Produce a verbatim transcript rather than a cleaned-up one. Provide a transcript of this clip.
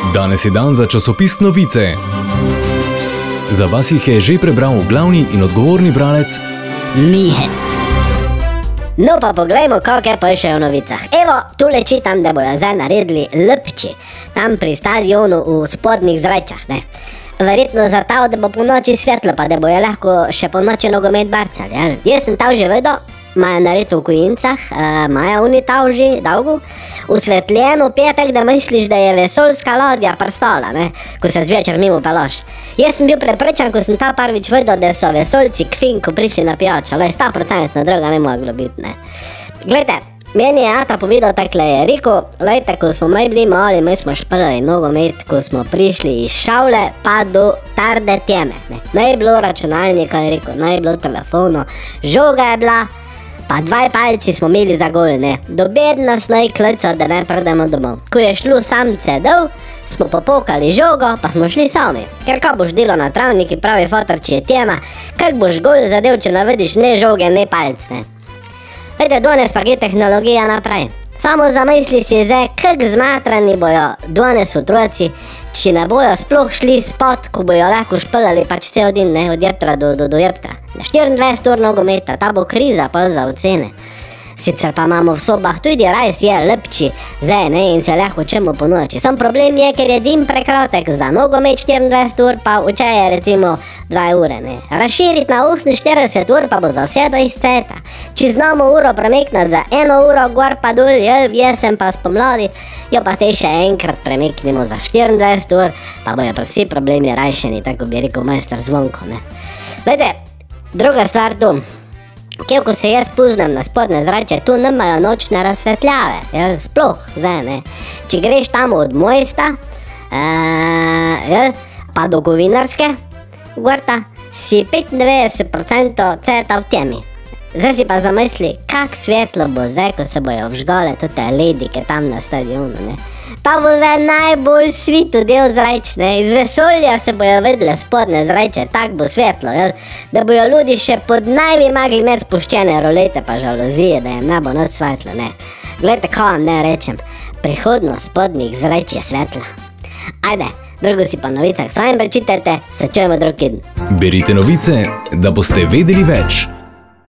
Danes je dan za časopis Novice. Za vas jih je že prebral glavni in odgovorni bralec Mihec. No pa poglejmo, kako je pišejo v novicah. Evo, tule čitam, da bojo zdaj naredili Lpči, tam pri stadionu v spodnjih Zrečah, ne. Verjetno zato, da bo po noči svetlo, pa da bojo lahko še po noči nogomet barcali, jel? Jaz sem tam že vedel, imajo naredil v Kujincah, imajo oni tam že dolgo, usvetljeno petek, da misliš, da je vesoljska ladja prstala, ne, ko se zvečer mimo peloš. Jaz sem bil prepričan, ko sem ta prvič vedel, da so vesoljci k Finku prišli na pijačo, le sto procentno druga ne moglo biti, ne. Glejte, meni je Ata povedal takle, je rekel, lejte, ko smo mi bili mali, mi smo šprali nogomet, ko smo prišli iz šavle pa do tarde teme, ne. Naj je bilo računalnika, je rekel, naj je bilo telefono, žoga je bila, pa dvaj palci smo imeli za gol, ne. Dobed nas naj klical, da ne pridemo domov. Ko je šlo samce dol, smo popokali žogo, pa smo šli sami. Ker ko boš delal na travniki, pravi fotor, če je tema, kak boš gol zadev, če navediš ne žoge, ne palc, ne. Vede, danes pa gre tehnologija naprej. Samo zamisli si zdaj, kak zmatrani bojo danes otroci, če ne bojo sploh šli spod, ko bojo lahko špilali pač cel din, ne, od jeptra do, do, do jeptra. Na štiriindvajset ur nogometa, ta bo kriza pa za ocene. Sicer pa imamo v sobah tudi res je Lpči, zdaj, ne, in se lahko učemo po noči. Sam problem je, ker je dim prekratek za nogomet štiriindvajset ur, pa včeraj je recimo dva ure, ne. Razširiti na oseminštirideset ur pa bo za vse do izceta. Če znamo uro premiknati za eno uro gor pa dol, jel, jesen pa spomladi, jo pa te še enkrat premiknemo za štiriindvajset ur, pa bojo pa vsi problemi rajšeni, tako bi rekel majster Zvonko, ne. Glejte, druga stvar tu. Kjer, ko se jaz puznem na spodne Zreče, tu nimajo nočne razsvetljave, jel, sploh, zdaj, ne. Če greš tam od Mojsta, uh, jel, pa do Kovinarske, gorta, si petindevetdeset procentov ceta v temi. Zdaj si pa zamisli, kak svetlo bo zdaj, ko se bojo vžgale tute ledike tam na stadionu, ne. Ta bo zdaj najbolj svitu del Zreč, ne, iz vesolja se bojo vedle spodne Zreče, tak bo svetlo, jel, da bojo ljudi še pod najbi magli med spuščene rolete pa žalozije, da jim ne bo noč svetlo, ne. Glejte, ko vam ne rečem, prihodnost spodnjih Zreč je svetla. Ajde, drugo si pa novicah sami prečitajte, se čujemo drug teden. Berite novice, da boste vedeli več.